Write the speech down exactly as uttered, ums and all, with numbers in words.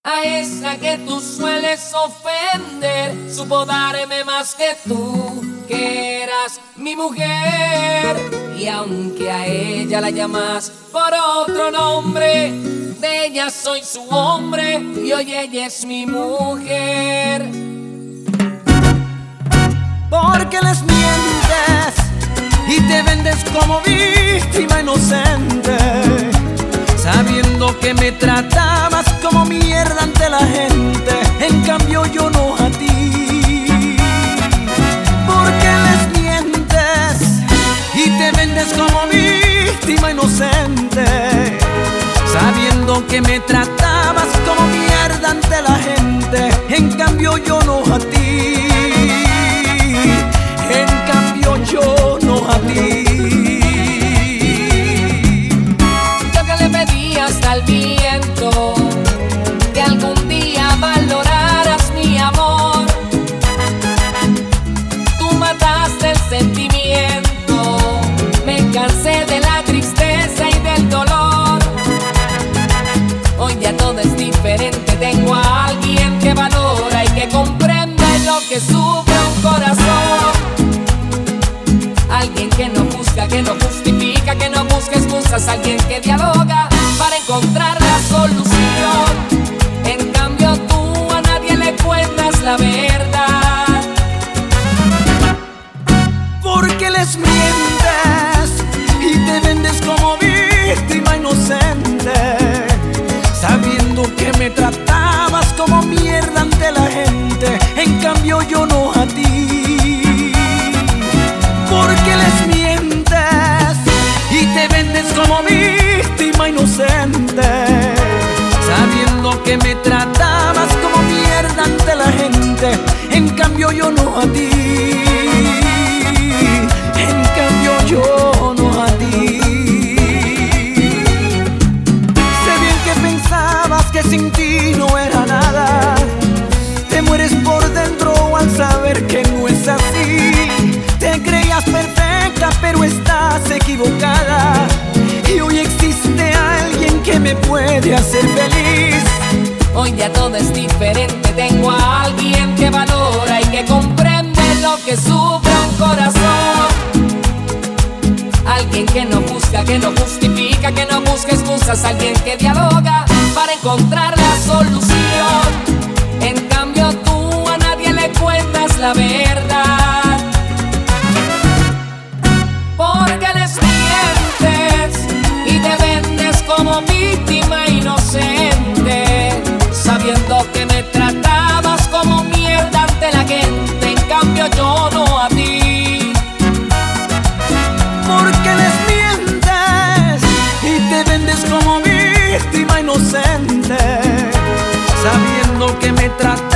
A esa que tú sueles ofender, supo darme más que tú, que eras mi mujer. Y aunque a ella la llamas por otro nombre, de ella soy su hombre y hoy ella es mi mujer. Porque les mientes y te vendes como víctima inocente, sabiendo que me tratabas como mierda ante la gente, en cambio yo no a ti. Porque les mientes y te vendes como víctima inocente, sabiendo que me tratabas como mierda ante la gente, en cambio yo no a ti. En cambio yo no a ti. Hasta el viento, que algún día valoraras mi amor. Tú mataste el sentimiento, me cansé de la tristeza y del dolor. Hoy ya todo es diferente, tengo a alguien que valora y que comprende lo que sufre un corazón. Alguien que no busca, que no justifica, que no busca excusas, alguien que dialoga para encontrar la solución. En cambio tú a nadie le cuentas la verdad. Porque les mientes y te vendes como víctima inocente, sabiendo que me tratabas como mierda ante la gente, en cambio yo no a ti. Porque les mientes y te vendes como víctima inocente, sabiendo que me tratabas como mierda ante la gente, en cambio yo no a ti. En cambio yo no a ti. Sé bien que pensabas que sin ti no era nada, te mueres por dentro al saber que no es así. Te creías perfecta pero estás equivocada, y hoy existe alguien que me puede hacer feliz. Hoy ya todo es diferente, tengo a alguien que valora y que comprende lo que sufre un corazón. Alguien que no busca, que no justifica, que no busca excusas, alguien que dialoga para encontrar la solución. En cambio tú a nadie le cuentas la verdad. Porque les mientes y te vendes como víctima inocente, sabiendo que me tratabas como mierda ante la gente, en cambio yo no a ti. Porque les mientes y te vendes como víctima inocente, sabiendo que me tratabas